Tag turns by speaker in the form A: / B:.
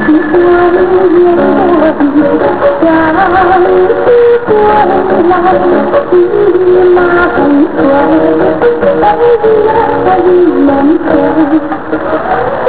A: Hãy subscribe cho kênh Ghiền Mì Gõ để không bỏ lỡ những video hấp dẫn.